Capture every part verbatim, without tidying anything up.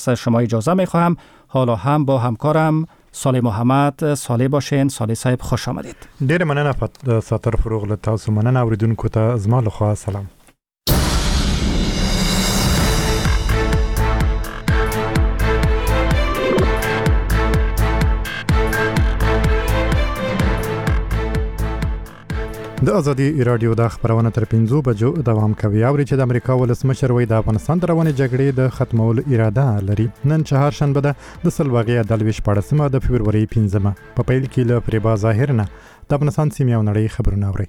شما اجازه میخواهم حالا هم با همکارم صالح محمد صالح باشین. صالح صاحب خوش آمدید. ډیر مننه فت ساتر فروغ له تاسو مننه اوریدونکو ته زما له خوا سلام. د ازادي رادیو د خبرونه تر پنځو بجو دوام کوي. اوري چې د امریکا ولسمشر وای د افغانستان د روانې جګړې د ختمولو اراده لري. نن چهارشنبه ده د سلواغې د لويش پاړسمه د فبرवरी پنځمه په پیل کې له پریبا ظاهر نه د افغانستان سیمه او نړۍ خبرونه اوري.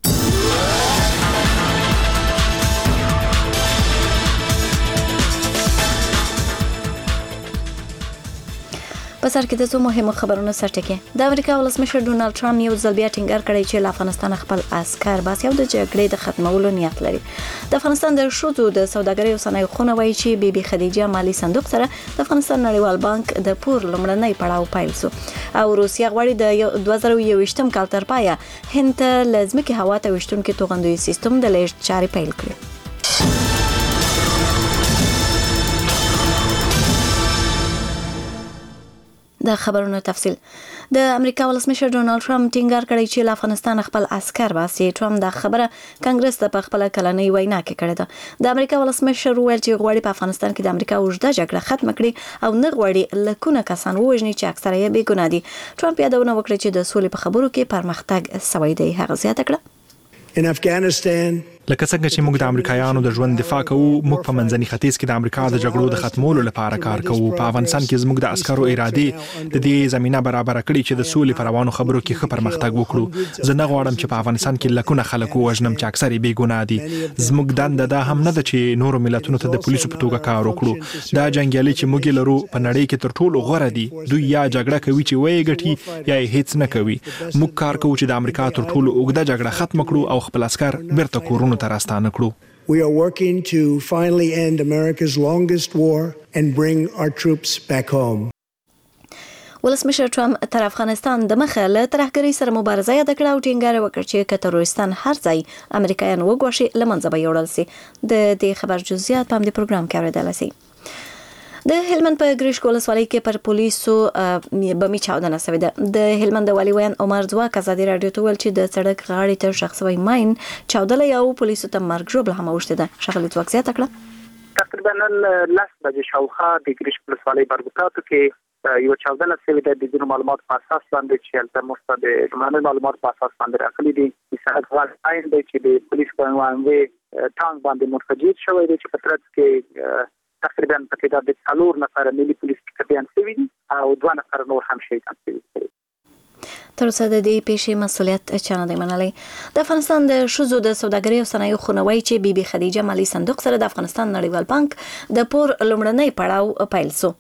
په سر کې د څو مهمو خبرونو سرټکی. د امریکا ولسمشر ډونالد ټرمپ یو ځل بیا ټینګار کړی چې افغانستان خپل عسكر باسي او د جګړې د ختمولو نیت لري. د افغانستان د شوزو د سوداګرۍ او صنایع خونه وایي چې بي بي خدیجه مالی صندوق سره د افغانستان نړیوال بانک د پور لمړنۍ پړاو پیل شو او روسیا غواړي د دوه زره یو ویشتم کال تر پایه هند ته لازمي هوا ته وشتونکو توغندوی سیستم د لیږد چارې پیل کړي. د خبرونو تفصیل. د امریکا ولسمشر ډونالد ټرمپ ټینګار کړی چې افغانستان خپل عسكر باسي. ټرمپ د خبره کانګرس ته په خپل کلنۍ وینا کې کړې ده. د امریکا ولسمشر ویل چې غواړي په افغانستان کې د امریکا اوږده جګړه ختم کړي او نه غواړي لکونه کسان ووژني چې اکثره یې بې ګناه دي. ټرمپ یادونه وکړه چې د سولې په خبرو کې پرمختګ شوی دی. هغه زیاته کړه In Afghanistan لکه څنګه چې موږ د امریکایانو د ژوند دفاع کوو، موږ په منځني ختیځ کې د امریکا د جګړو د ختمولو لپاره کار کوو. په افغانستان کې زموږ د عسکرو اراده د دې زمينه برابر کړي چې د سولې پر روانو خبرو کې ښه پرمختګ وکړو. زه نه غواړم چې په افغانستان کې لکونه خلک وژنم چې اکثر یې بې ګناه دي. زموږ دنده دا هم نه ده چې نورو ملتونو ته د پولیسو په توګه کار وکړو. دا جنگیالي چې موږ لرو په نړۍ کې تر ټولو غوره دي. دوی یا جګړه کوي چې وایي ګټي یا هیڅ نه کوي. موږ کار کوو چې د امریکا تر ټولو اوږده جګړه ختم کړو او خپل عسكر بیرته کورونو ته راستانه کړو. We are working to finally end America's longest war and bring our troops back home. ولسمشر ټرمپ تر افغانستان د مخه له ترهګرۍ سره مبارزه یاد کړه او ټینګار وکړ چې که تروریستان هر ځای امریکایان وګواښي لمنځه به یوړل شي. د دې خبر جزئیات په دې پروګرام کې اوریدل شي. د هلمند په ګریشک ولسوالۍ کې پر پولیسو بمي چاودنه شوې ده. د هلمند والي ویان عمر ځواک ازادي رادیو ته ویل چې د سړک غاړې ته شخصي ماین چاودله او پولیسو ته مرګ ژوبله هم اوښته ده. شغله ځواک زیاته کړه. تقریبا لس بجې شاوخوا د ګریشک ولسوالۍ برګوتاتو کې یو چاودنه شوې ده. د ځینو معلومات په اساس باندې چې هلته موږ د ژمنې معلومات په اساس باندې راغلي دي. د سړک غاړې دی چې د پولیس په وړاندې ټانک باندې منفجر شوی دی چې په ترڅ کې تقریبا پکې د څلور نفر ملي پولیس کپتان شوی دي او دوه نفر نور هم شهیدان شوي دي. تر اوسه د دې پیښې مسؤلیت چا نه دی منلی. د افغانستان د ښځو د سوداګرۍ او صنایعو خونه وایي چې بي بي خدیجه مالی صندوق سره د افغانستان نړیوال بانک د پور لومړنۍ پړاو پیل شو.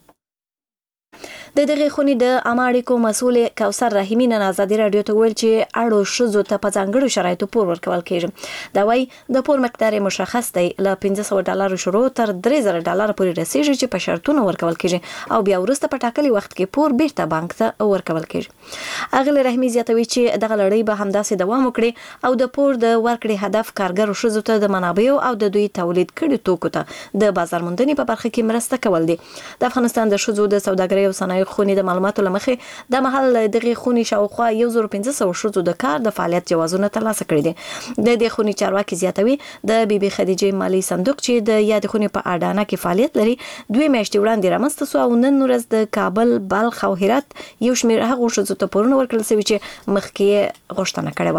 د دغه خونې د عامه اړیکو مسؤل کوثر رحیمی نن ازادي رادیو ته ویل چې اړو ښځو ته په ځانګړو شرایطو پور ورکول کېږي. دا وایي د پور مقدار مشخص دی، له پنځه سوه ډالرو شروع تر درې زره ډالر پورې رسیږي چې په شرطونو ورکول کېږي او بیا وروسته په ټاکلي وخت کې پور بیرته بانک ته ورکول کېږي. اغلی رحیمی زیاتوي چې دغه لړۍ به همداسې دوام وکړي او د پور د ورکړې هدف کارګرو ښځو ته د منابعو او د دوی تولید کړي توکو ته د بازار موندنې په برخه کې مرسته کول دي. د افغانستان د ښځو د سوداګرۍ او صنایعو خونې د معلوماتو لمخې د محل دغه خونې شاوخوا یو زر پنځه سوه ښځو د کار د فعالیت جوازونه ترلاسه کړي دي. د دې خونې چارواکي زیاتوي د بي بي خدیجه مالی صندوق چې د یاد خونې په اډانه کې فعالیت لري دوی میاشتې وړاندې رامنځته شو او نن ورځ د کابل، بلخ او هرات یو شمېر هغو ښځو ته پورونه ورکړل شوي چې مخکې غوښتنه کړې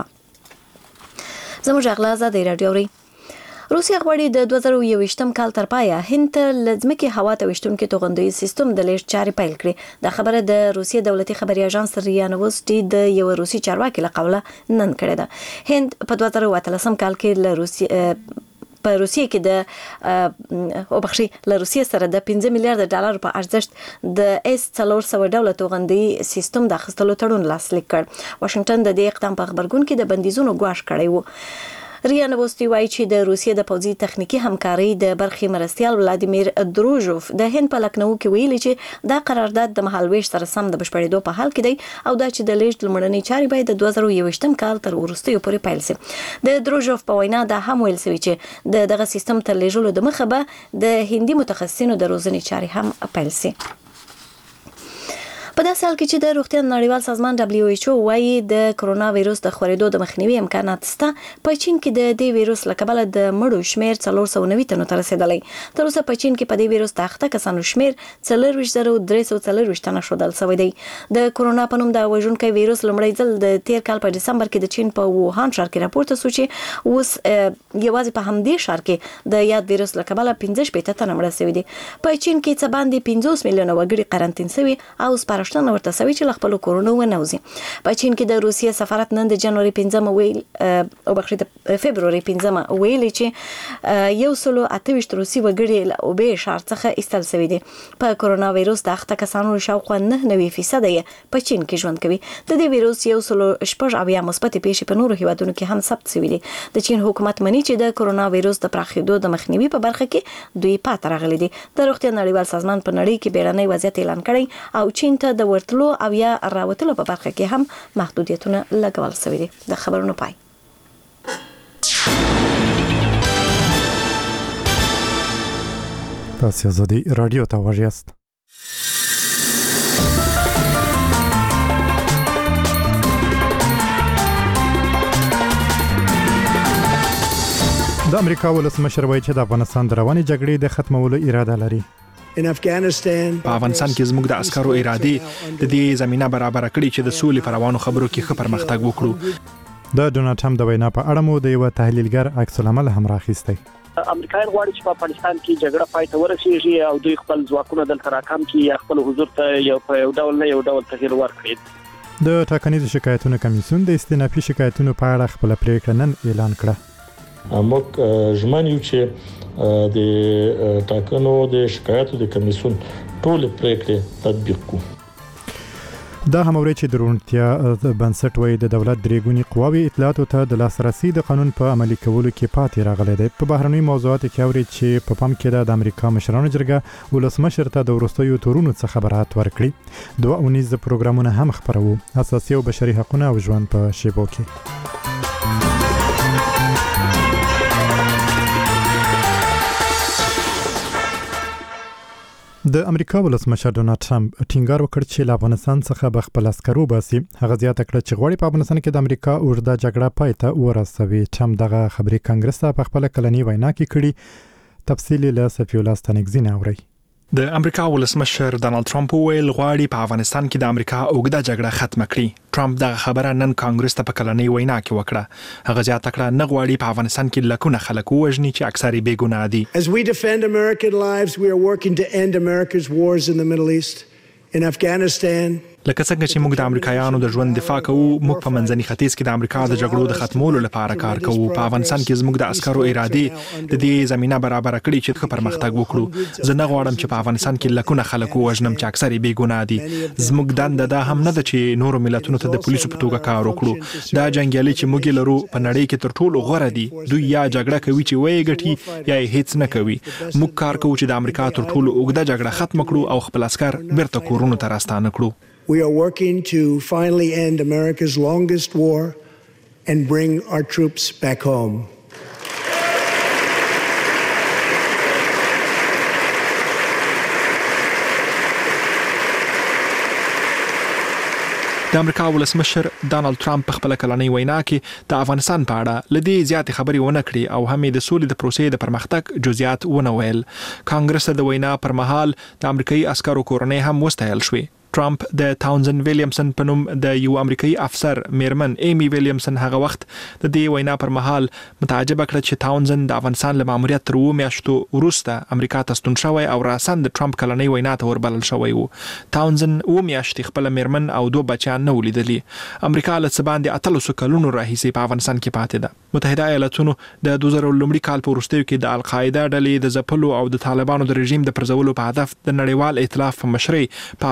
وه. زموږ اغلا ازادي رادیو اوري. روسیا غواړي د دوه زره یو ویشتم کال تر پایه هند ته لازمکه هوا ته وشتونکو توغندوی سیستم د لیږد چارې پیل کړي. د خبره د روسیې دولتي خبري اژانس ریا نووسټي د یو روسي چارواکي له قوله نن کړې ده. هند په دوه زره اتلسم کال کې له روسیې په روسیې کې د او بخشي له روسیې سره د پنځه میلیارډ ډالر په ارزښت د اس څلور سوه ډوله توغندي سیستم د اخیستلو تړون لاسلیک کړ. واشنگټن د دې اقدام په خبرګون کې د بندیزونو ګواښ کړی و. ریا نووستي وایي چې د روسیې د پوځي تخنیکی همکاري د برخې مرستیال ولادیمیر دروژوف د هند په لکنو کې ویلي چې دا قرارداد د مهالويش سره سم د بشپړېدو په حال کې دی او دا چې د لیږد لمړنۍ چارې باید د دوه زره یوویشتم کال تر وروستیو پورې پیل شي. د دروژوف په وینا دا هم ویل شوی چې د دغه سیستم تر لیږلو د مخه به د هندي متخصصینو د روزنې چارې هم پیل شي. په داسې حال کې چې د روغتیا نړیوال سازمان دبليو ایچ او وايي د کرونا وایروس د خورېدو د مخنیوي امکانات شته. په چین کې د دې وایروس له کبله د مړو شمیر څلور سوه نوي تنو ته رسیدلی. تر اوسه په چین کې په دې وایروس د اخته کسانو شمیر څلورویشت زره درې سوه څلورویشت تنه ښودل شوی دی. د کرونا په نوم د وژونکي وایروس لومړی ځل د تیر کال په ډسمبر کې د چین په ووهان ښار کې راپورته شو چې اوس یوازې په همدې ښار کې د یاد وایروس له کبله پنځه شپېته تنه مړه شوي دي. په چین کې څه باندې پنځوس میلیونه وګړي قرنطین شوي او سپارښتنه ورته شوې چې له خپلو کورونو ونوځي. په چین کې د روسیې سفارت نن د جنوري پنځمه ویل او بخښئ د فبروري پنځمه ویلي چې یو سلو اته ویشت روسي وګړي له اوبې ښار څخه ایستل شوي دي. په کرونا وایروس د اخته کسانو شاوخوا نه نوي فیصد یې په چین کې ژوند کوي. د دې وایروس یو سلو شپږ اویا مثبتې پیښې په نورو هیوادونو کې هم ثبت شوي دي. د چین حکومت مني چې د کرونا وایروس د پراخېدو د مخنیوي په برخه کې دوی پاتې راغلي دي. د روغتیا نړیوال سازمان په نړۍ کې بیړنی وضعیت اعلان کړی او چین ته د ورتلو او یا راوتلو په برخه کې هم محدودیتونه لګول شوي دي. د خبرونو پای. تاسو آزادي رادیو ته واجیاست. د امریکا ولسمشر وایي چې د افغانستان د روانې جګړې د ختمولو اراده لري. In Afghanistan په افغانستان کې زموږ د عسکرو ارادې د دې زمينه برابر کړې چې د سولې پر روانو خبرو کې ښه پرمختګ وکړو. د ډونالد ټرمپ د وینا په اړه مو د یو تحلیلګر عکس العمل هم راخیستی. امریکایان غواړي چې په افغانستان کې جګړه پای ته ورسیږي او دوی خپل ځواکونه دلته راکم کړي یا خپل حضور ته یو په یو ډول نه یو ډول تغیر ورکړي. د ټاکنیزو شکایتونو کمیسیون د استینافي شکایتونو په اړه خپل پریکړه نن اعلان کړه. موږ ژمن یو چې د ټاکنو د شکایتو د کمیسیون ټول پریکړې تطبیق کوو. دا هم اوري چې د روڼتیا بنسټ وایي د دولت درېګونی قواوی اطلاعاتو ته د لاسرسي د قانون په عملي کولو کې پاتې راغلي دي. په بهرنۍ موضوعاتو کې اوري چې په پام کې د امریکا مشرانو جرګه ولسمشر ته د ورستیو تورونو څخه خبرات ورکړي. دوه اونیز پروګرامونه هم خبرو اساسي او بشري حقوقونه او ژوند په شیبو کې. د امریکا ولسمشر ډونالد ټرمپ ټینګار وکړ چې له افغانستان څخه به خپل عسکرو باسي. هغه زیاته کړه چې غواړي په افغانستان کې د امریکا اوږده جګړه پای ته ورسوي. ټرمپ دغه خبرې کانګرس ته په خپل کلنی وینا کې کړي. تفصیل له صفی الله ستنګزین اوري. د امریکا ولسمشر ډونالد ټرمپ ویل غواړي په افغانستان کې د امریکا اوږده جګړه ختم کړي. ټرمپ دا خبره نن کانګرس ته په کلنۍ وینا کې وکړه. هغه زیاته کړه نه غواړي په افغانستان کې لکونه خلک ووژني چې اکثر یې بې ګناه دي. As we defend American lives, we are working to end America's wars in the Middle East. In Afghanistan, لکه څنګه چې موږ د امریکایانو د ژوند دفاع کوو، موږ په منځني ختیځ کې د امریکا د جګړو د ختمولو لپاره کار کوو. په افغانستان کې زموږ د عسکرو ارادې د دې زمينه برابر کړې چې ښه پرمختګ وکړو. زه نه غواړم چې په افغانستان کې لکونه خلک ووژنم چې اکثر یې بې ګناه دي. زموږ دنده دا هم نه ده چې نورو ملتونو ته د پولیسو په توګه کار وکړو. دا جنگیالي چې موږ لرو په نړۍ کې تر ټولو غوره دي. دوی یا جګړه کوي چې وایي ګټي یا هیڅ نه کوي. موږ کار کوو چې د امریکا تر ټولو اوږده جګړه ختم کړو او خپل عسكر بیرته کورونو ته راستانه کړو. We are working to finally end America's longest war and bring our troops back home. د امریکا ولسمشر ډونالد ټرمپ په خپل کلنۍ وینا کې د افغانستان په اړه لدی زیاتې خبرې ونه کړې او هم د سولې د پروسې د پرمختګ جزئیات ونه ویل. کانګرس د وینا پر مهال د امریکایي عسکرو کورنۍ هم وستایل شوې. ټرمپ د تاونزن ویلیامسن په نوم د یو امریکایي افسر میرمن ایمی ویلیامسن هغه وخت د دې وینا پر مهال متعجب کړ چې تاونزن د افغانستان له ماموریت تر و میاشتو وروسته امریکا ته ستون شوی او راسن د ټرمپ کلنۍ وینا ته وربلل شوی وو. تاونزن و میاشتې خپل میرمن او دوه بچیان نه ولیدلی. امریکا له څه باندې اتلس کلونو راهیسې په افغانستان کې پاتې ده. متحده ایالاتونو د دوه زره لومړي کال په وروستیو کې د القاعده ډلې د ځپلو او د طالبانو د رژیم د پرځولو په هدف د نړیوال ائتلاف په مشرۍ په افغانستان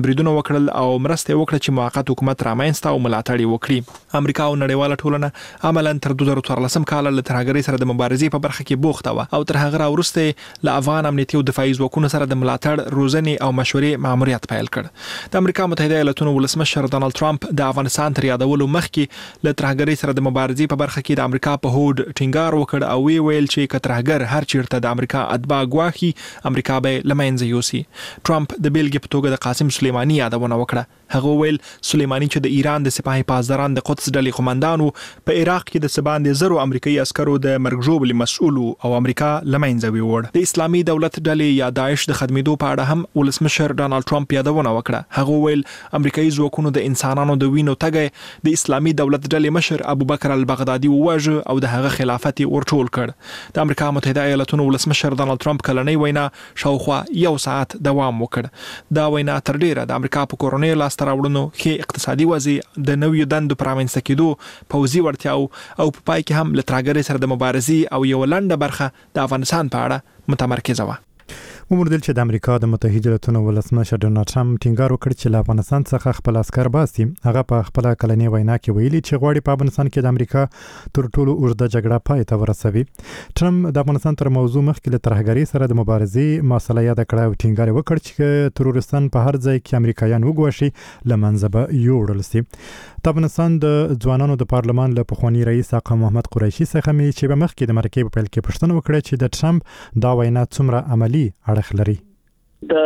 بریدونه وکړل او مرسته وکړه چې موقت حکومت رامنځته او ملاتړ وکړي. امریکا او نړیواله ټولنه عملاً تر دوه زره څوارلسم کال له ترهګرۍ سره د مبارزې په برخه کې بوخته و او تر هغه وروسته له افغان امنیتي او دفاعي ځواکونو سره د ملاتړ روزنې او مشورې ماموریت پیل کړ. د امریکا متحده ایالاتونو ولسمشر ډانلډ ټرمپ د افغانستان تر یادولو مخکې له ترهګرۍ سره د مبارزې په برخه کې د امریکا په هوډ ټینګار وکړ او وی ویل چې کترهګر هر چیرته د امریکا اتباع غواخي امریکا به لمنځه یوسي. ټرمپ د بیلګې په توګه د قاسم سلیمانی یادونه وکړه. هغه ویل سلیمانی چې د ایران د سپاهي پاسداران د قدس ډلې قومندان په عراق کې د سباند زرو امریکایي عسکرو د مرګ ژوبلې مسؤل او امریکا لمنځه ویوړ. د اسلامي دولت ډلې یا داعش د خدمتو په اړه هم ولسمشر ډانلډ ټرمپ یادونه وکړه. هغه ویل امریکایي ځواکونو د انسانانو د وینو تګ د اسلامي دولت ډلې مشر ابوبکر البغدادي وواژه او د هغه خلافت ورټول کړ. د امریکا متحده ایالاتونو ولسمشر ډانلډ ټرمپ کلنۍ وینا شاوخوا یو ساعت دوام وکړ. دا وینا تر ډیره د امریکا په کورونی لاس تراوړنو کې اقتصادي وضع د نویو دندو پرامنځته کېدو پوځي وړتیاو او په پای کې هم له ترهګرۍ سره د مبارزې او یو لنډه برخه د افغانستان په اړه متمرکزه وه. وموندل چې د امریکا د متحده ایالاتونو ولسمشر ډونالډ ټرمپ ټینګار وکړ چې له افغانستان څخه خپل عسكر باسي. هغه په خپل کلنۍ وینا کې ویلي چې غواړي په افغانستان کې د امریکا تر ټولو اوږده جګړه پای ته ورسوي. ټرمپ د افغانستان تر موضوع مخکې له ترهګرۍ سره د مبارزې مسله یاد کړه او ټینګار وکړ چې تروریستان په هر ځای کې امریکایان وګوښي لمنځه به یوړل شي. د افغانستان د ځوانانو د پارلمان له پخوانی رئیس آقا محمد قریشي څخه مې چې په مخکې د مرکې په پیل کې پوښتنه وکړه چې د ټرمپ دا وینا څومره عملی اړخ لري. د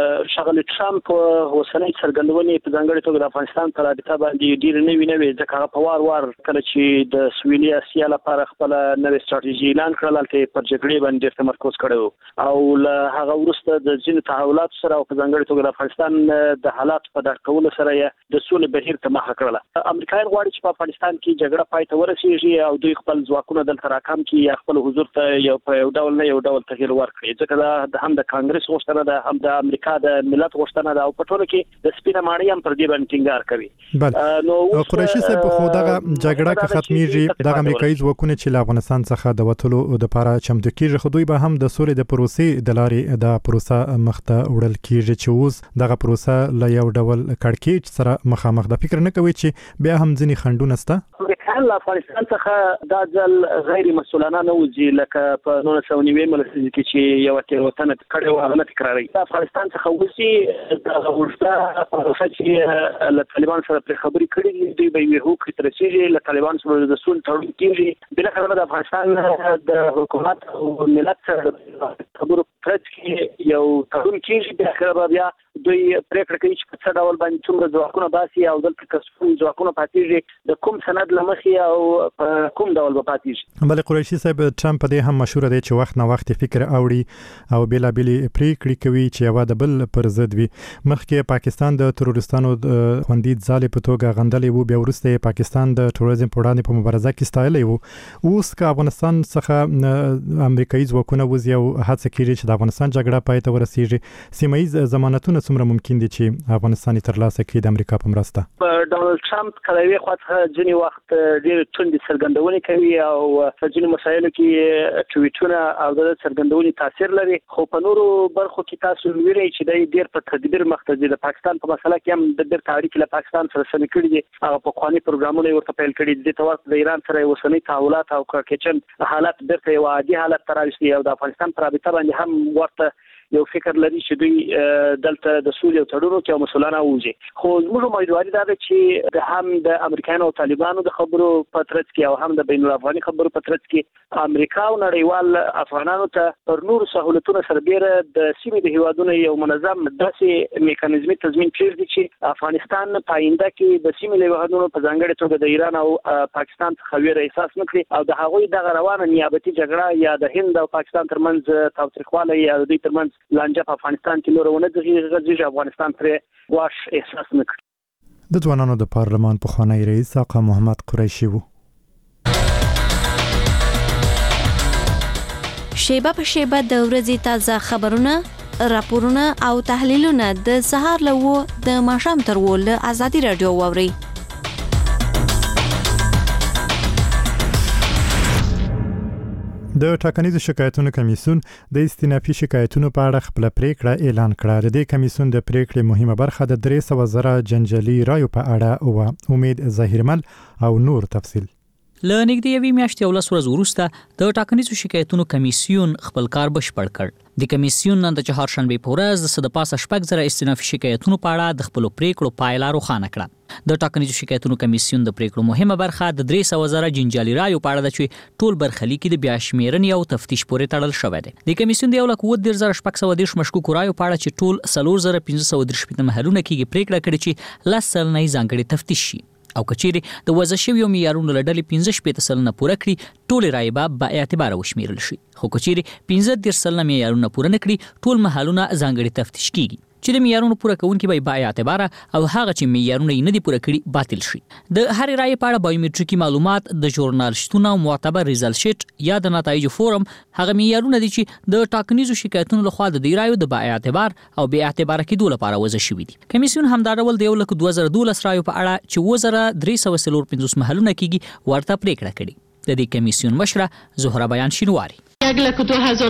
شغل ټرمپ اوسنۍ څرګندونې په ځانګړي توګه د افغانستان په رابطه باندې ډېر نوې نوې ځکه هغه په وار وار کله چې د سویلي اسیا لپاره خپل نوې ستراتیژي اعلان کړل هلته پر جګړې باندې تمرکز کړی او له هغه وروسته د ځینو تحولاتو سره او په ځانګړي توګه د افغانستان د حالات په درک کولو سره یې د سولې بهیر ته مخه کړله. امریکایان غواړي چې په افغانستان کې جګړه پای ته ورسیږي او دوی خپل ځواکونه دلته راکم کړي یا خپل حضور ته یو په یو ډول نه یو ډول تغییر ورکړي ځکه دا د هم د کانګرس غوښتنه ده هم د امریکا د ملت غوښتنه ده او په ټولو کې د سپینه ماڼۍ هم پر دې باندې ټینګار کوي. نو قریشي صاحب خو دغه جګړه که ختميږي د امریکایي ځواکونو چې له افغانستان څخه د وټلو د لپاره چمتو کیږي خو دوی به هم د سولې د پروسې د لارې د پروسه مخته وړل کیږي چې اوس دغه پروسه له یو ډول کړکېچ سره مخامخ ده. فکر نه کوي چې بیا هم ځینی خندونه سته؟ امریکایان له افغانستان څخه دا ځل غیر مسؤلانه نه وځي لکه په نولس سوه نوي ملسزي کې چې یو تیروتنه کړې و هغه نه تکراروي. افغانستان څخه وځي د غوښتنه په چې له طالبان سره پر خبرې کړې دي به یو حقوق ترسيږي له طالبان سره د سول تړون کیږي بل خبره د افغانستان د حکومت او ملت سره خبرو پرځ کې یو تړون کیږي بل خبره بیا دوی پریکړه کوي چې په څه ډول باندې څومره ځواکونه باسي او دلته کوم ځواکونه پاتېږي د کوم سند لمخې او کوم ډول به پاتېږي. بل قریشي صاحب ټرمپ دې هم مشهور دی چې وخت نه وخت فکر اوړي او بلا بلی پریکړې کوي چې یو د بل پر ضد وي. مخکې پاکستان د تروریستانو خوندي ځالې په توګه غندلې وو بیا وروسته پاکستان د تروریزم په وړاندې په مبارزه کې ستایلی وو. اوس که افغانستان څخه امریکایي ځواکونه وځي او هڅه کوي چې د افغانستان جګړه پای ته ورسیږي سیمه ییز ضمانتونه څومره ممکن دي چې افغانستان ترلاسه کړي د امریکا په مرسته؟ ډونالډ ټرمپ کله وی خو ځینی وخت ډېر توندې څرګندونې کوي او په ځینو مسایلو کې ټویټونه او د څرګندونې تاثیر لري خو په نورو برخو کې تاسو ویری چې د ډېر په تدبیر مخته د پاکستان په مسله کې هم د ډېر تاریخ له پاکستان سره سم کړی دي هغه په قوانیني پروګرامونه ورته پیل کړی دي د ایران سره وسنۍ تحولات او کچن حالات درته یو عادي حالت تراوستي او د افغانستان پر رابطه باندې هم ورته یو فکر لري چې دوی دلته د سولې او تړونو کې مسولانه وځي. خو موږ امیدواري ده چې د هم د امریکایانو او طالبانو د خبرو په ترڅ کې او هم د بین الافغاني خبرو په ترڅ کې امریکا او نړیوال افغانانو ته پر نور سہولتونو سربېره د سیمې د هیوادونو یو منظم داسې میکانیزمي تضمین کړي چې افغانستان په آینده کې د سیمې له هیوادونو په ځانګړي توګه د ایران او پاکستان څخه ویره احساس نکړي او د هغوی د روانه نیابتي جګړه یا د هند او پاکستان ترمنځ تاوتریخوالی یا د دوی ترمنځ لانجه په افغانستان کې نورونه د غږیږي افغانستان پر واش احساس نکړي. د ځوانانو د پارلمان پخوانی رئیس آقا محمد قریشي وو. شیبه په شیبه د ورځې تازه خبرونه راپورونه او تحلیلونه د سهار له و د ماښام تر و له ازادي رادیو واوري. د ټاکنیزو شکایتونو کمیسیون د استینافي شکایتونو په اړه خپل پریکړه اعلان کړه. د دې کمیسیون د پریکړې مهمه برخه د درې سوه زره جنجالي رایو په اړه او امید ظاهرمل او نور تفصیل. له نږدې یوې میاشتې او لس ورځې وروسته د ټاکنیزو شکایتونو کمیسیون خپل کار بشپړ کړ. د کمیسیون نن د چهارشنبې په ورځ د څه د پاسه شپږ زره استینافي شکایتونو په اړه د خپلو پریکړو پایله روښانه کړه. د ټاکنیزو شکایتونو کمیسیون د پریکړو مهمه برخه د درې سوه زره جنجالي رایو په اړه ده چې ټول برخلیک د بیا شمیرنې او تفتیش پورې تړل شوی دی. د کمیسیون د یو لک اووه دېرش زره شپږ سوه دېرش مشکوکو رایو په اړه چې ټول څلور زره پنځه سوه دېرش شپېته محلونه کېږي پریکړه کړې چې لس سلنه یې ځانګړی تفتیش شي او کچېرې د وضع شویو معیارونو له ډلې پنځه شپېته سلنه پوره کړي ټولې رایې به با اعتباره وشمیرل شي. خو کچېرې پنځه دېرش سلنه معیارونه پوره نه کړي ټول محلونه ځانګړي تفتیش کېږي چې د معیارونو پوره کوونکي به با اعتباره او هغه چې معیارونه یې نه دي پوره کړي باطل شي. د هرې رایې په اړه بایومټریکي معلومات د ژورنال شتون او معتبر ریزلټ شیټ یا د نتایجو فورم هغه معیارونه دي چې د ټاکنیزو شکایتونو لخوا د دې رایو د با اعتبار او بې اعتباره کېدو لپاره وضع شوي دي. کمیسیون همدا ډول د یو لک دوه زره دولس رایو په اړه چې اووه زره درې سوه څلور پنځوس محلونه کېږي ورته پریکړه کړې. د دې کمیسیون مشره زهره بیان شینواري یو لک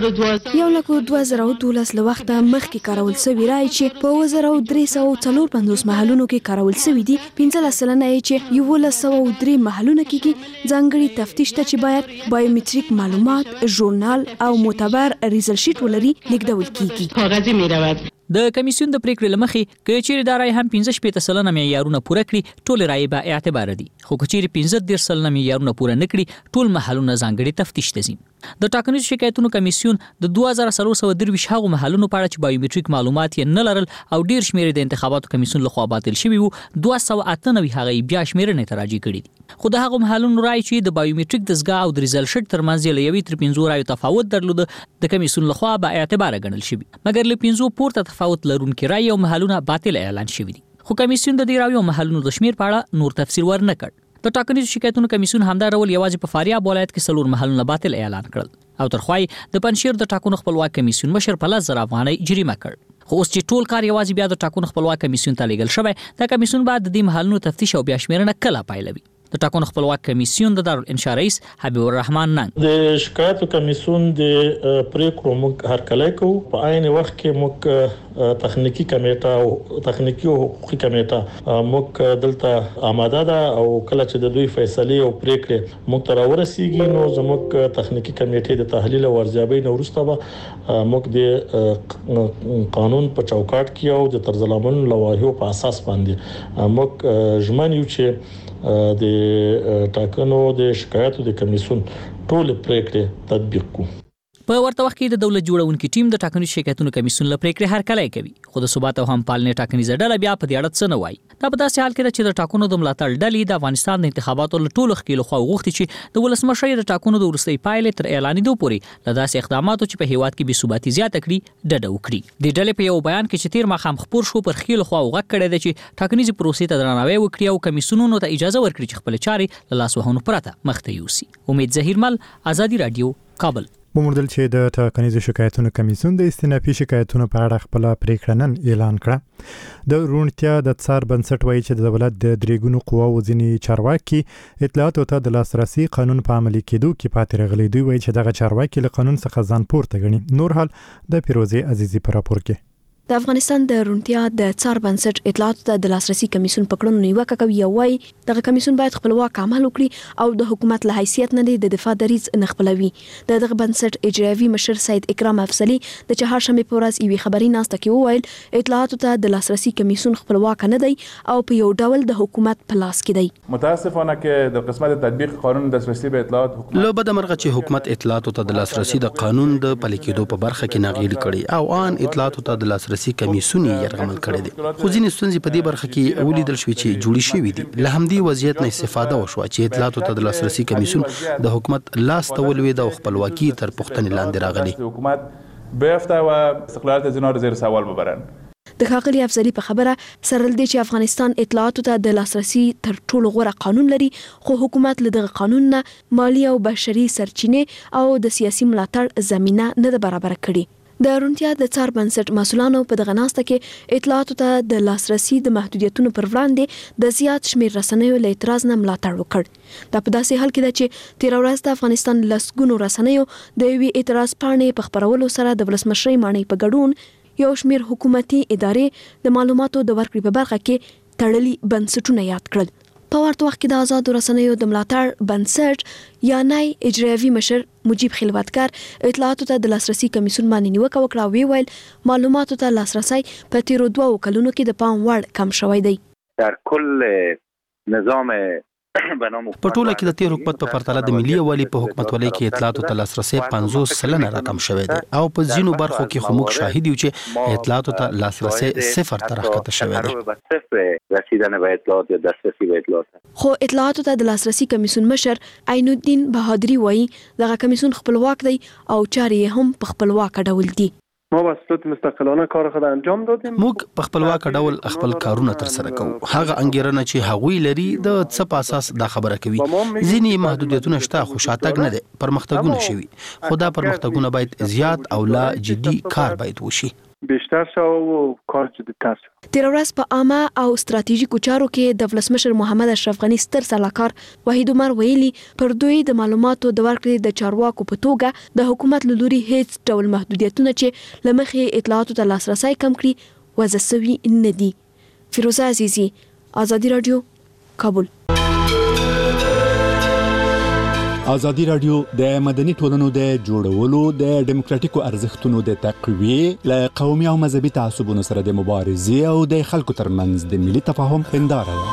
دوه زره دولس له وخته مخکې کارول سوي رایې چې په اووه زره درې سوه څلور پنځوس محلونو کې کارول سوي دي پنځلس سلنه یې چې یولس سوه درې محلونه کېږي ځانګړي تفتیش ته چې باید بایومټریک معلومات ژورنال او معتبر ریزلټ شیټ ولري لیږدول کېږي. کاغذي میرود د کمیسیون د پریکړې له مخې که چیرې دا رایې هم پنځه شپېته سلنه معیارونه پوره کړي ټولې رایې به اعتباره دي. خو که چیرې پنځه دېرش سلنه معیارونه پوره نه کړي ټول محلونه ځانګړي تفتیش ته ځي. د ټاکنیزو شکایتونو کمیسیون د دوه زره څلور سوه درویشت هغو محلونو په اړه چې بایومټریک معلومات یې نه لرل او ډېر شمېر د انتخاباتو کمیسیون لخوا باطل شوي وو دوه سوه اته نوي هغه یې بیا شمېرنې ته راجع کړي دي. خو د هغو محلونو رایې چې د بایومټریک دستګاه او د ریزلټ شیټ ترمنځ یې له یوې تر پنځو رایو تفاوت درلوده د کمیسیون لخوا با اعتباره ګڼل شوي مګر له پنځو پورته تفاوت لرونکي رایې او محلونه باطل اعلان شوي دي. خو کمیسیون د دې رایو او محلونو د شمېر په اړه نور تفصیل ورنه کړ. د ټاکنیزو شکایتونو کمیسیون همدا ډول یوازې په فاریاب ولایت کې څلور محلونه باطل اعلان کړل او ترخوا د پنجشیر د ټاکنو خپلواک کمیسیون مشر په لس زره افغانۍ جریمه کړ. خو اوس چې ټول کار یوازې بیا د ټاکنو خپلواک کمیسیون ته لیږل شوی دا کمیسیون بعد د دې محلونو تفتیش او بیا شمیرنه کله پایلوي. د ټاکنو خپلواک کمیسیون د دارالانشا رئیس حبیب الرحمن ننګ د شکایتو کمیسیون د پریکړو موږ هرکلی کوو په عین وخت کې موږ تخنیکی کمیټه او تخنیکی او حقوقي کمیټه موږ دلته آماده ده او کله چې د دوی فیصله او پریکړه موږ ته راورسیږي نو زموږ تخنیکی کمیټې د تحلیل او ارزیابۍ نه وروسته به موږ د قانون په چوکاټ کې او د طرزالعمل لوایحو په اساس باندې موږ ژمن یو چې د ټاکنو د شکایتو د کمیسیون ټول پریکړې تطبیق کوو. په ورته وخت کې د دولت جوړونکي ټیم د ټاکنیزو شکایتونو کمیسیون له پریکړې هرکلی کوي خو د ثبات او همپالنې ټاکنیزه ډله بیا په دې اړه څه نه وایي. دا په داسې حال کې ده چې د ټاکنو د ملاتړ ډلې د افغانستان د انتخاباتو له ټولو خښتو لخوا غوښتي چې د ولسمشر د ټاکنو د وروستۍ پایلې تر اعلانېدو پورې له داسې اقداماتو چې په هیواد کې بې ثباتي زیاته کړي ډډه وکړي. د ډلې په یو بیان کې چې تیر ماښام خپور شو پر خښتو لخوا غږ کړی دی چې ټاکنیزې پروسې ته درناوی وکړي او کمیسیونونو ته اجازه ورکړي چې خپل چارې له لاس وهنو پرته مخته یوسي. امید ظهیرمل ازادي رادیو کابل. وموندل چې د ټاکنیزو شکایتونو کمیسیون د استینافي شکایتونو په اړه خپل پریکړه نن اعلان کړه. د روڼتیا د څار بنسټ وایي چې د دولت د درېګونو قواو ځینې چارواکي اطلاعاتو ته د لاسرسي قانون په عملي کېدو کې پاتې راغلي. دوی وایي چې دغه چارواکي له قانون څخه ځان پورته ګڼي. نور حال د فیروزې عزیزي په راپور کې. د افغانستان د روڼتیا د څار بنسټ اطلاعاتو ته د لاسرسي کمیسیون په کړنو نیوکه کوي او وايي دغه کمیسیون باید خپلواک عمل وکړي او د حکومت له حیثیت نه د دفاع دریځ نه خپلوي. د دغه بنسټ اجرایوي مشر سید اکرام افضلي د چهارشنبه په ورځ یوې خبري ناسته کې وویل اطلاعاتو ته د لاسرسي کمیسیون خپلواک نه دی او په یو ډول د حکومت په لاس کې دی. متاسفانه کې د قسمت تطبیق قانون دسترسي به اطلاعات حکومت له بده مرغه چې حکومت اطلاعاتو ته د لاسرسي د قانون د پلي کېدو په برخه کې ناغېړي کړي او ان اطلاعاتو ته د لاسرسي کمیسیون یرغمل کړی دی. خو ځینې ستونزې په دې برخه کې ولیدل شوې چې جوړې شوې دي. له همدې وضعیت نه استفاده وشوه چې اطلاعاتو ته د لاسرسي کمیسیون د حکومت لاس ته ولوېد او خپلواکي تر پوښتنې لاندې راغلي. حکومت بیفته و استقلالات زینا رو زیر سوال ببرن. د ښاغلي افضلي په خبره سره دې چې افغانستان اطلاعاتو ته د لاسرسي تر ټولو غوره قانون لري خو حکومت له دغه قانون نه مالی او بشري سرچینې او د سیاسي ملاتړ زمينه نه برابر کړي. د رونتیا د څار بنسټ مسولانو په دغه ناسته کې اطلاعاتو ته د لاسرسي د محدودیتونو پر وړاندې د زیات شمیر رسنیو له اعتراض نه ملاتړ وکړ. دا په داسې حال کې ده چې تیر ورځ د افغانستان لسګونو رسنیو د یوې اعتراض پاڼې په خپرولو سره د ولسمشرۍ ماڼۍ په ګډون یو شمیر حکومتي ادارې د معلوماتو د ورکړې په برخه کې تړلي بنسټونه یاد کړل. په ورته وخت کې د آزادو رسنیو د ملاتړ بنسټ یا نای اجرایوي مشر مجيب خلوتکار اطلاعاتو ته د لاسرسي کمیسیون باندې نیوکه وکړه او ویل معلوماتو ته لاسرسي په تیرو دوه کلونو کې د پام وړ کم شوی دی. در کل نظام په ټوله کې د تیر حکومت په پرتله د ملي یووالي په حکومتولۍ کې اطلاعاتو ته لاسرسي پنځوس سلنه راکم شوی دی او په ځینو برخو کې خو موږ شاهد یو چې اطلاعاتو ته لاسرسي صفر ته راښکته شوی دی. رسیدن به اطلاعات یا دسترسی به اطلاعات خو اطلاعاتو ته د لاسرسي کمیسیون مشر عین الدین بهادری وایي دغه کمیسیون خپلواک دی او چارې هم په خپلواک ډول دي. ما به صورت مستقلانه کار خود انجام دادیم. موږ په خپلواک ډول خپل کارونه تر سره کوو. هغه انګیرنه چې هغوی لري د څه په اساس دا خبره کوي. ځینې محدودیتونه شته خو شاتګ نه دي. پرمختګونه شوي. خو دا پرمختګونه باید زیات او لا جدي کار باید وشي. بیشتر شو او کار جدی‌تر شو. تیر ورځ په عامه او ستراتیژیکو چارو کې د ولسمشر محمد اشرف غنی ستر سلاکار وحید عمر ویلي پر دوی د معلوماتو د ورکړې د چارواکو په توګه د حکومت له لوري هیڅ ډول محدودیتونه چې لمخې اطلاعاتو ته لاسرسي کم کړي وضع سوي نه دي. فیروزه عزیزی، آزادی رادیو، کابل. ازادي رادیو د مدني ټولنو د جوړولو د ډیموکراټیکو ارزښتونو د تقویې له قومي او مذهبي تعصبونو سره د مبارزې او د خلکو ترمنځ د ملي تفاهم هنداره ده.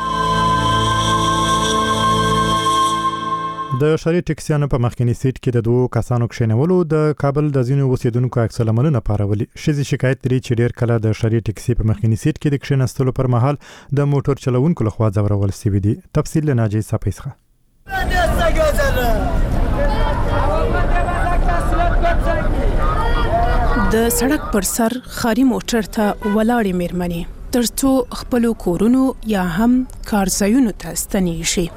د شری ټکسیانو په مخکنی سیټ کې د دوه کسانو کښینولو د کابل د ځینو اوسیدونکو عکس العملونه پارولي. شذي شکایت لري چې ډیر کله د شری ټکسي په مخکنی سیټ کې د کښینستلو پر مهال د موټر چلوونکو لخوا ځورول شوی دی. تفصیل له ناجی صفیسخه. د سړک پر سر خاري موټر ته ولاړې میرمنې ترڅو خپل کورونو یا هم کارځایونو ته ستنې شي.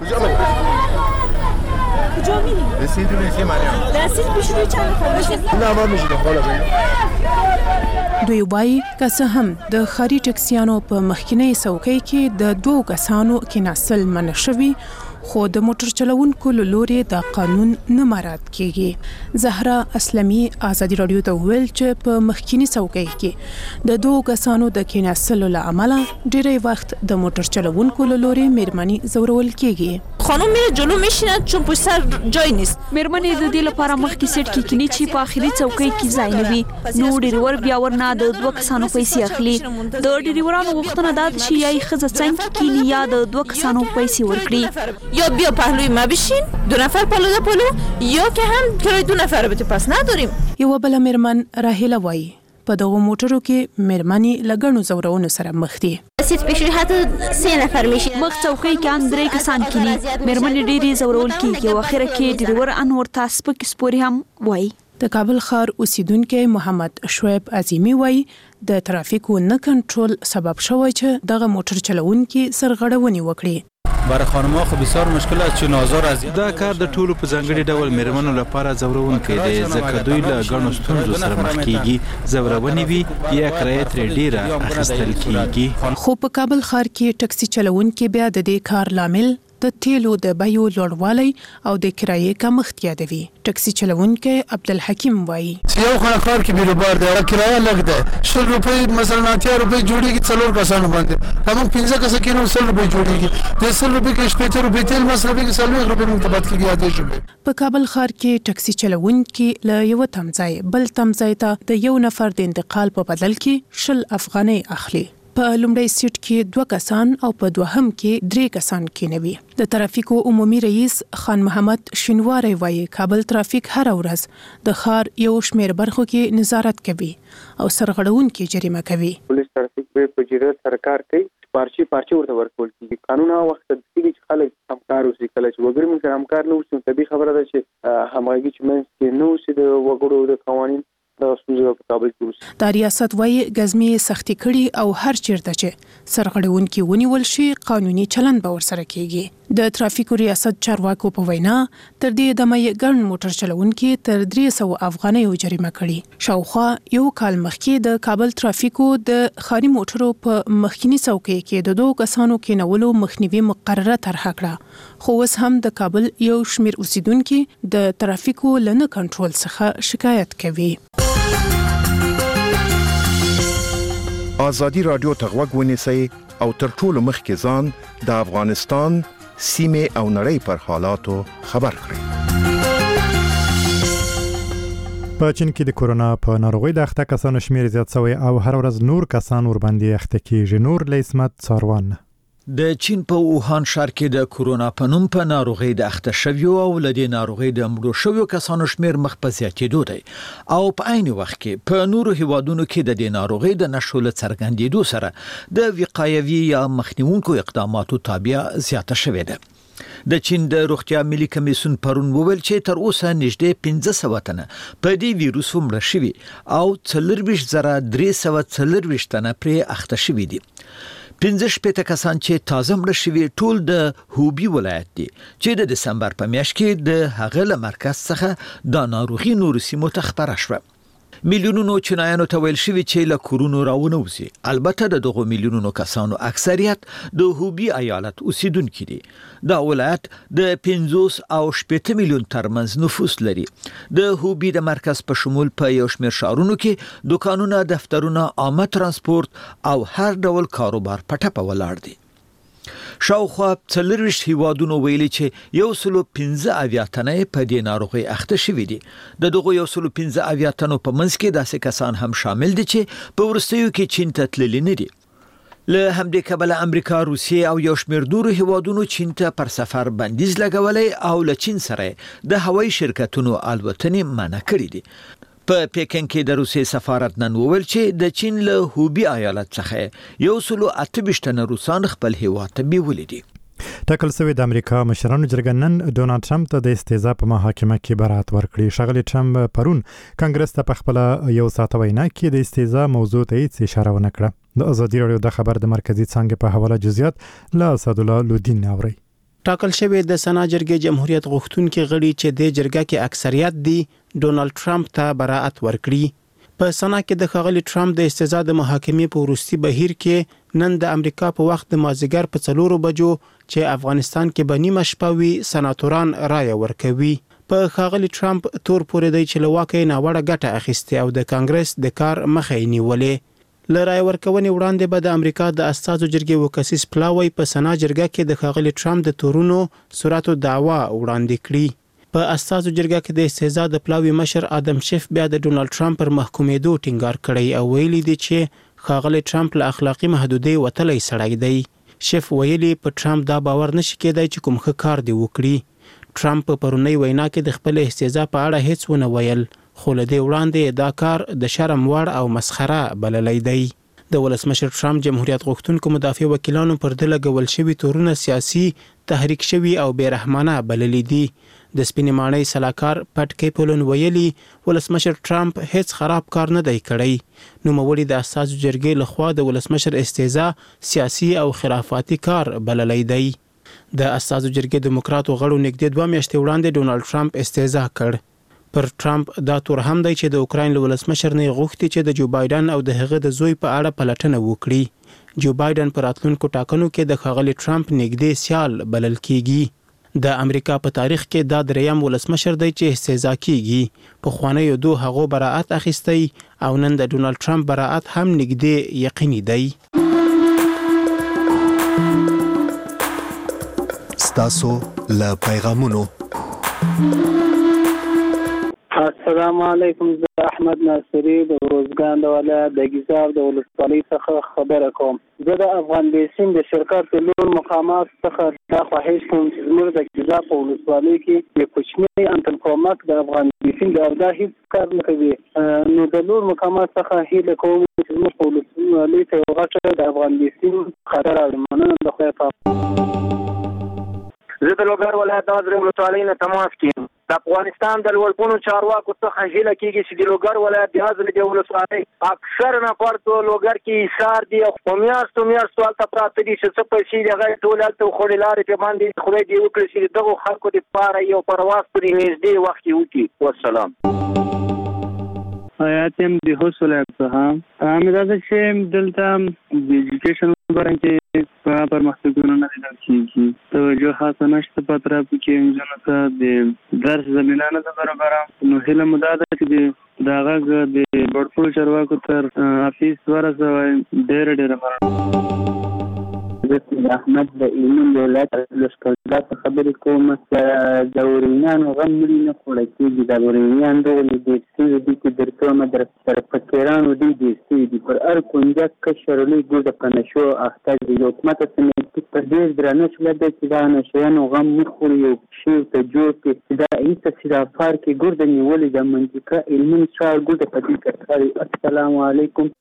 دوی وایي که څه هم د خاري ټکسیانو په مخکینی څوکۍ کې د دوو کسانو کېناستل منع شوي خو د موټر چلوونکو له لوري د قانون نه مراعات کیږي. زهرا اسلمي آزادي رادیو ته ویل چې په مخکینی څوکۍ کې د دوه کسانو د کېناستلو له امله ډېری وخت د موټر چلوونکو له لوري میرمنې ځورول کیږي. خانم میره جلو میشینه چون پشت سر جای نیست. میرمنې د دې لپاره مخکې سیټ کې کینی چې په اخري څوکۍ کې ځای نه وي. نو ډریور بیا ورنه د دوه کسانو پیسې اخلي. د ډریورانو غوښتنه ده چې یا ښځه څنګه کینی یا د دوه کسانو پیسې ورکړي. یا بیا پهلوی ما بشین دو نفر پلو ده پلو یا که هم کرای دو نفر بده پس نداریم. یو بل میرمن راهیله وایي په دغه موټرو کې میرمنې لګڼو زورونو سره مخ دي. سیټ پېښې حتی سه نفر میشي. مخ څوکۍ کې ان درې کسان کینی. میرمنې ډېری زورول کیږي او اخر کې ډریور انور تاسو په سپوري هم وایي. د کابل ښار اوسیدونکو محمد شعیب عظیمی وایي د ترافیکو نه کنټرول سبب شوی چې دغه موټر چلوونکي سرغړونې وکړي. برای خانم‌ها خو بسیار مشکل است چون آزار از دا کار د ټولو په ځانګړي ډول میرمنو لپاره ځورونکی دی ځکه دوی له ګڼو ستونزو سره مخ کیږي. ځورونې وي یا کرایه ترې ډیره اخیستل کیږي. خو په کابل ښار کې ټکسي چلوونکي بیا د دې کار لامل د تیلو د بیو لوړوالی او د کرایې کمښت یادوي. ټکسي چلوونکی عبدالحکیم وایي یو خانکار کې بیروبار دی او کرایه لږ ده. شل روپۍ مثلا اتیا روپۍ جوړیږي څلور کسانو باندې. همون پنځه کسه کې نو سل روپۍ جوړیږي. د سل روپۍ کې شپږ روپۍ تیل مصرفي کې څلور روپۍ متبادل کیږي یادې شوی. په کابل ښار کې ټکسي چلوونکي له یو تمځای بل تمځای ته د یو نفر د انتقال په بدل کې شل افغانۍ اخلي. په لومړی سیټ کې دوه کسان او په دوهم کې درې کسان کېنوي. د ترافیکو عمومي رئیس خان محمد شینواری وایي کابل ترافیک هر ورځ د ښار یو شمېر برخو کې نظارت کوي او سرغړونکي جریمه کوي. پولیس ترافیک به په جديت سره کار کوي. پارچي پارچي ورته ورکول کیږي. قانون هغه وخت د چې خلک همکار اوسي کله چې وګړي موږ همکار نه اوسي طبي خبره ده چې همغږي چې منځ کې نه اوسي د وګړو د قوانين د ستونزې په کابل کې. د ریاست وايي غزمي سختي کړي او هر چیرته چې سرغړونکي ونیول شي قانوني چلند به ورسره کیږي. د ترافیکو ریاست چارواکو په وینا تر دې دمه ګڼ موټر چلوونکي تر درې سوه افغانۍ جریمه کړي. شاوخوا یو کال مخکې د کابل ترافیکو د خاري موټرو په مخکینی څوکۍ کې د دوه کسانو کېنولو مخنیوي مقرره طرح کړه، خو اوس هم د کابل یو شمېر اوسیدونکي د ترافیکو له نه کنټرول څخه شکایت کوي. ازادي رادیو ته غوږ ونیسئ او تر ټولو مخکې ځان د افغانستان سیمه او نړۍ پر حالاتو خبر کړئ. په چین کې د کورونا په ناروغۍ د اخته کسانو شمېر زیات شوی او هر ورځ نور کسان ورباندې اخته کیږي. نور لیسمت څاروان د چین په ووهان ښار کې د کورونا په نوم په ناروغۍ د اخته شویو او له دې ناروغۍ د مړو شویو کسانو شمېر مخ په زیاتېدو دی او په عین وخت کې په نورو هیوادونو کې د دې ناروغۍ د نښو له څرګندېدو سره د وقایوي یا مخنیوونکو اقداماتو تابع زیاته شوې ده. د چین د روغتیا ملي کمیسیون پرون وویل چې تر اوسه نږدې پنځه سوه تنه په دې ویروس مړه شوي او څلورویشت زره درې سوه څلورویشت تنه پرې اخته شوي دي. پنځه شپېته کسان چې تازه مړه شوي ټول د هوبي ولایت دي چې د دسمبر په میاشت کې د هغه له مرکز څخه د ناروغي نورو سیمو ته خپره شوه. میلیونونو چینایانو ته ویل شوي چې له کورونو راونوځي. البته د دغو میلیونونو کسانو اکثریت د هوبي ایالت اوسیدونکي دي. دا ولایت د پنځوس او شپېته میلیون ترمنځ نفوس لري. د هوبي د مرکز په شمول په یو شمېر ښارونو کې دوکانونه، دفترونه، عامه ترانسپورت او هر ډول کاروبار په ټپه ولاړ دي. شاوخوا څلورویشت هیوادونو ویلي چې یو سلو پنځه اویا تنه په دې ناروغۍ اخته شوي دي. د دغو یو سلو پنځه اویا تنو په منځ کې داسې کسان هم شامل دي چې په وروستیو کې چین ته تللي نه دي. له همدې کبله امریکا، روسیې او یو شمېر نورو هیوادونو چین ته پر سفر بندیز لګولی او له چین سره د هوایي شرکتونو الوتنې منع کړي دي. په پیکن کې د روسیې سفارت نن وویل چې د چین له هوبي ایالت څخه یو سلو اته ویشت تنه روسان خپل هیواد ته بیولي دي. ټاکل شوی د امریکا مشرانو جرګه نن ډونالډ ټرمپ ته د استهزاء په محاکمه کې برات ورکړي. ښاغلي ټرمپ پرون کانګرس ته په خپل یو ساعته وینا کې د استهزاء موضوع ته هیڅ اشاره ونه کړه. د ازادي رادیو د خبر د مرکزی څانګې په حواله جزئیات له اسد الله لودین اوري. ټاکل شوی د سنا جرګې جمهوریت غوښتونکي غړي چې د جرګه کې اکثریت دي ډونالډ ټرمپ ته براءت ورکړي. په سنا کې د ښاغلي ټرمپ د استهزاء د محاکمې په وروستي بهیر کې نن د امریکا په وخت د مازیګر په څلورو بجو چې افغانستان کې به نیمه شپه وي سناتوران رایه ورکوي. په ښاغلي ټرمپ تور پورې دی چې له واکه ناوړه ګټه اخیستې او د کانګرس د کار مخه یې نیولې. له رایه ورکونې وړاندې به د امریکا د استازو جرګې وکسیس پلاوی په سنا جرګه کې د ښاغلي ټرمپ د تورونو سوراتو دعوا وړاندې کړي. په استازو جرګه کې د استهزاء د پلاوی مشر آدم شیف بیا د ډونالډ ټرمپ پر محکومېدو ټینګار کړی او ویلي دی چې ښاغلي ټرمپ له اخلاقی محدودي وتلی سړی دی. شیف ویلي په ټرمپ دا باور نشي کېدای چې کوم ښه کار دی وکړي. ټرمپ په پرونی وینا کې د خپل استهزاء په اړه هیڅ ونه ویل، خو له دې وړاندې دا کار د شرم وړ او مسخره بللی دی. د ولسمشر ټرمپ جمهوریت غوښتونکو مدافع وکیلانو پر د لګول شوي تورونه سیاسي تحریک شوي او بیرحمانه بللي دي. د سپینې ماڼۍ سلاکار پټ کیپولن ویلي ولسمشر ټرمپ هیڅ خراب کار نه دی کړی. نوموړي د استازو جرګې لخوا د ولسمشر استهزاء سیاسي او خرافاتي کار بللی دی. د استازو جرګې دیموکراتو غړو نږدې دوه میاشتې وړاندې ډونالډ ټرمپ استهزاء کړ. پر ټرمپ دا تور هم دی چې د اوکراین له ولسمشر نه غوښتي چې د جو بایدن او د هغه د زوی په اړه پلټنه وکړي. جو بایدن پر راتلونکو ټاکنو کې د ښاغلي ټرمپ نږدې سیال بلل کیږي. د امریکا په تاریخ کې دا دریم ولسمشر دی چې استهزاء کیږي. په خوانیو دوه هغو براءت اخیستی او نن د ډونالډ ټرمپ براءت هم نږدې یقیني دی. ستاسو له پیغامونو. السلام علیکم، زه احمد ناصری د روزګان د ولایت د ګیزاب د ولسوالۍ څخه خبره کوم. زه د افغان بیسین د شرکت د لوړ مقامات څخه دا خواهش کوم چې زموږ د ګیزاب په ولسوالۍ کې یو کوچنی انتن کومک د افغان بیسین د دا هیڅ کار نه کوي. نو د لوړ مقامات څخه هیله کوم چې زموږ په ولسوالۍ ته یو غټه د افغان بیسین خطر راوړي. مننه د خدای پاک. زه د لوګر ولایت د ولسوالۍ نه تماس کوم. د افغانستان د لوړپوړو چارواکو څخه هیله کیږي چې د لوګر ولایت د حضرت د ولسوالۍ اکثر نفر په لوګر کې ایثار دي او میاشتو میاشتو هلته پراته دي چې څه پیسې دي هغه ټول هلته خورې لارې په باندې خدای دې وکړي چې دغو خلکو دپاره یو پرواز پرې نږدې وخت کې وکړي. والسلام. حیاتم د هوس ولایت څخه امید ده چې دلته د ایجوکیشن باندې په پرمختګونو نه لیدل کېږي. توجه خاصه نشته په طرف کې انجنونو ته د درس زمینه نه ده برابره. نو هیله مو دا ده چې د هغه د لوړپوړو چارواکو تر افیس ورسوي. ډېره ډېره مننه. احمد د ایمن ولایت لسکلګا خبرې کوم. د ورینیانو غم مړي نه خوړل کېږي. د ورینیان دغه ډېر سوي دي چې درته مدرسې سره فقیرانو ډېر ډېر سوي دي. پر هر کنجک کشر لوی ګوډه په نشو اخته دي. د حکومت سمیتي په ډېر درنه چله ده چې دا نشیانو غم نه خوري. یو شی ورته جوړ کړي چې دا هېڅ چې دا فار کې ګرده نیولې ده منځکه علمي چار ګوډه په دې کړي. السلام علیکم.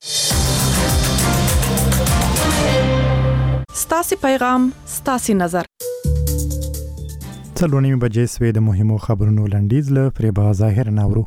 ستاسو پیغام ستاسو نظر. څلورنیمه بجې سوې د مهمو خبرونو لنډیز له فریبا ظاهر ناورو.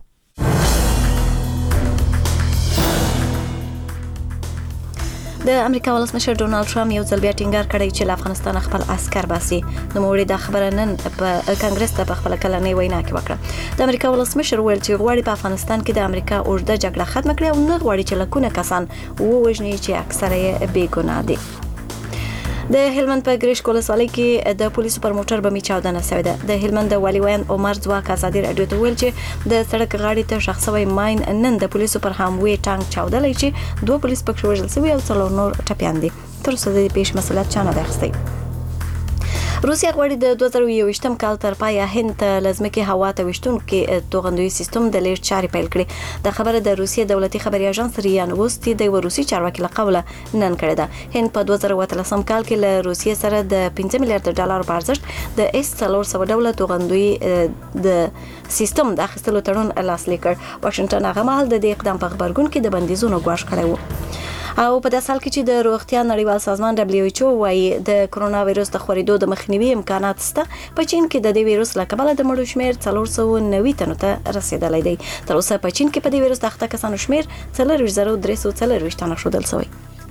د امریکا ولسمشر ډونالد ټرمپ یو ځل بیا ټینګار کړی چې له افغانستان خپل عسكر باسي. نو موږ دا خبره نن په کانګرس ته په خپل کلنۍ وینا کې وکړه. د امریکا ولسمشر ویل چې غواړي په افغانستان کې د امریکا اوږده جګړه ختم کړي او نه غواړي چې لکونه کسان ووژني چې اکثره یې بې ګناه دي. د هلمند په ګریش ولسوالۍ کې د پولیسو پر موټر بمې چاودنه شوې ده. د هلمند د والي ویان عمر ځواک ازادي راډیو ته ویل چې د سړک غاړې ته ښخ شوی ماین نن د پولیسو پر هاموي ټانک چاودلی چې دوه پولیس پکې وژل شوي او څلور نور ټپیان دي. تر اوسه د پیش مسؤلیت چا نه دی اخیستی. روسیا غواړي د دوه زره یوویشتم کال تر پایه هند ته لزمکي هوا ته وشتونکو توغندوی سیستم د لیږد چارې پیل کړې. د خبره د روسیې دولتي خبري اژانس ریا نووستي د روسي چارواکي له قوله نن کړې ده. هند په دوه زره اتلسم کال کې له روسیې سره د پنځه میلیارډ ډالر په ارزښت د اس څلور سوه ډوله توغندوی د سیستم د اخیستلو تړون لاسلیک کړ. واشنگټن هغه مهال د دې اقدام په خبرګون کې د بندیزونو ګواښ کړی و. او په داسې حال کې چې د روغتیا نړیوال سازمان دبليو ایچ او وايي د کرونا وایرس د خورېدو د مخنیوي امکانات شته. په چین کې د دې وایرس له کبله د مړو شمیر څلور سوه نوي تنو ته رسیدلی دی. تر اوسه په چین کې په دې وایرس د اخته کسانو شمیر څلورویشت زره درې سوه څلورویشت تنه ښودل شوی.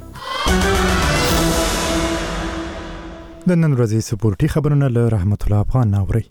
د نن ورځې سپورټي خبرونه له رحمت الله افغان ناوري.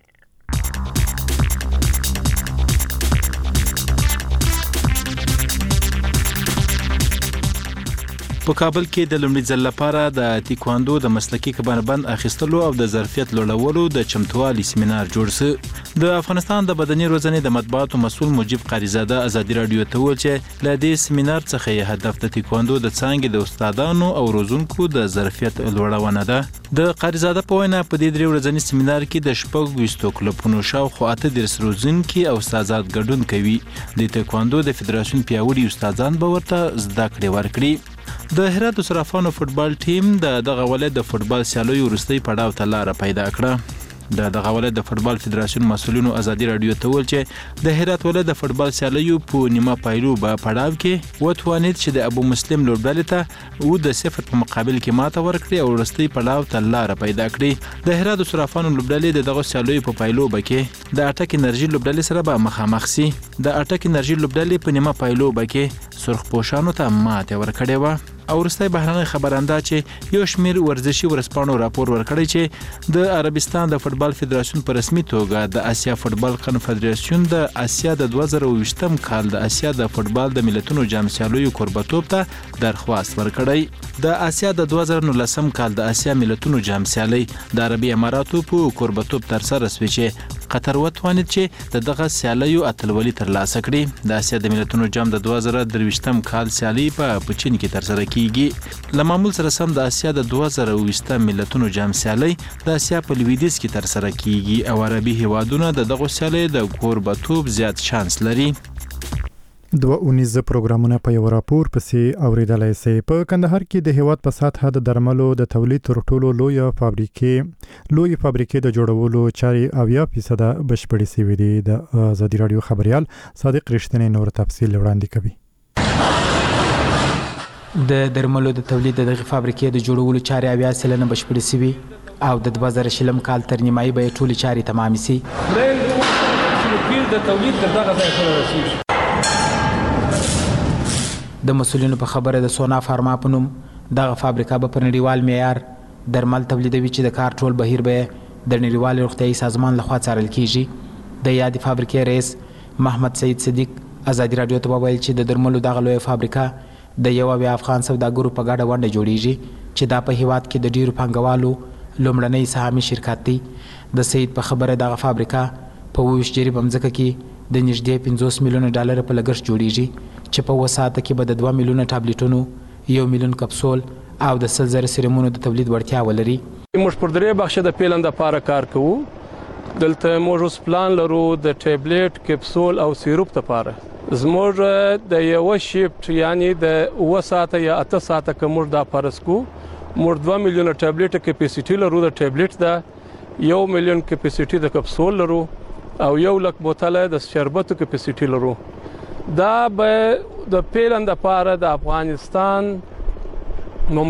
په کابل کې د لومړي ځل لپاره د تیکواندو د مسلکي کمربند اخیستلو او د ظرفیت لوړولو د چمتووالي سیمینار جوړ شو. د افغانستان د بدني روزنې د مطبوعاتو مسؤل مجيب قاریزاده ازادي رادیو ته ویل چې له دې سیمینار څخه یې هدف د تیکواندو د څانګې د استادانو او روزونکو د ظرفیت لوړونه ده. د قاریزاده په وینا په دې درې ورځني سیمینار کې د شپږ ویشتو کلبونو شاوخوا اته دېرش روزونکي او استادان ګډون کوي. د تیکواندو د فدراسیون پیاوړي استادان به ورته زده کړې ورکړي. د هرات صرافانو فوتبال ټیم د دغه ولایت د فوتبال سیالیو وروستۍ پړاو ته لار پیدا کړه. د دغه ولایت د فوتبال فدراسیون مسؤلینو ازادي رادیو ته ویل چې د هرات ولایت د فوتبال سیالیو په نیمه پایلو په پړاو کې وتوانید چې د ابو مسلم لوبډلې ته و د صفر په مقابل کې ماته ورکړي او وروستۍ پړاو ته لار پیدا کړي. د هرات صرافانو لوبډلې د دغه سیالیو په پایلو کې د اټک انرژي لوبډلې سره به مخامخ سي. د اټک انرژي لوبډلې په نیمه پایلو کې سرخپوشانو ته ماته ورکړې و. او وروستی بهرنی خبرنده چې یو شمیر ورزشي ورځپاڼو راپور ورکړی چې د عربستان د فوتبال فدراسیون په رسمي توګه د اسیا فوتبال کنفدراسیون د اسیا د دوه زره اوویشتم کال د اسیا د فوتبال د ملتونو جام سیالیو کوربتوب ته درخواست ورکړی. د اسیا د دوه زره نولسم کال د اسیا ملتونو جام سیالي د عربي اماراتو په کوربتوب ترسره شوې چې قطر وتوانید چې د دغه سیالیو اتلولي ترلاسه کړي. د اسیا د ملتونو جام د دوه زره درویشتم کال سیالي په چین کې ترسره کیږي. له معمول سره سم د اسیا د دوه زره اوویشتم ملتونو جام سیالي د اسیا په لویدیځ کې ترسره کیږي او عربي هیوادونه د دغه سیالي د کوربتوب زیات شانس لري. دوه اونیزه پروګرامونه په یو راپور پسې اوریدلای شي. په کندهار کې د هیواد په سطح د درملو د تولید تر ټولو لوی فابریکې لوی فابریکې د جوړولو چارې اویا فیصد بشپړې شوې دي. د ازادي رادیو خبريال صادق رښتینی نور تفصیل وړاندې کوي. د درملو د تولید د فابریکې د جوړولو چارې اویا سلنه بشپړې شوې او د دوه زره شلم کال تر نیمایي به ټولې چارې تمامې شي. د تولید تر دغه ځای پورې رسیږي. د مسولینو په خبره د سونا فارما په نوم دغه فابریکه به په نړیوال معیار درمل تولیدوي چې د کار ټول بهیر به د نړیوال روغتیايي سازمان لخوا څارل کیږي. د یادې فابریکې رئیس محمد سعید صدیق ازادي رادیو ته وویل چې د درملو دغه لویه فابریکه د یو اویا افغان سوداګرو په ګډه ونډه جوړیږي چې دا په هیواد کې د ډیرو پانګوالو لومړنی سهامي شرکت دی. د سعید په خبره دغه فابریکه په اوویشت جریب ځمکه کې د نږدې پنځوس میلیونه ډالر په لګښت جوړیږي چې په اووه ساعته کې به د دوه میلیونه ټابلیټونو، یو میلیون کپسول او د سل زره سیرومونو د تولید وړتیا ولري. موږ پر درې بخشه د پیلن لپاره کار کوو. دلته موږ اوس پلان لرو د ټابلیټ، کپسول او سیروپ لپاره. زموږ د یو شیفټ یعنی د اووه ساعته یا اته ساعته که موږ دا فرض کو، موږ دوه میلیونه ټابلیټ کپاسټي لرو د ټابلیټ ده، یو میلیون کپاسټي د کپسول لرو او یو لک بوتله د شربتو کپاسټي لرو. دا به د پیلن لپاره د افغانستان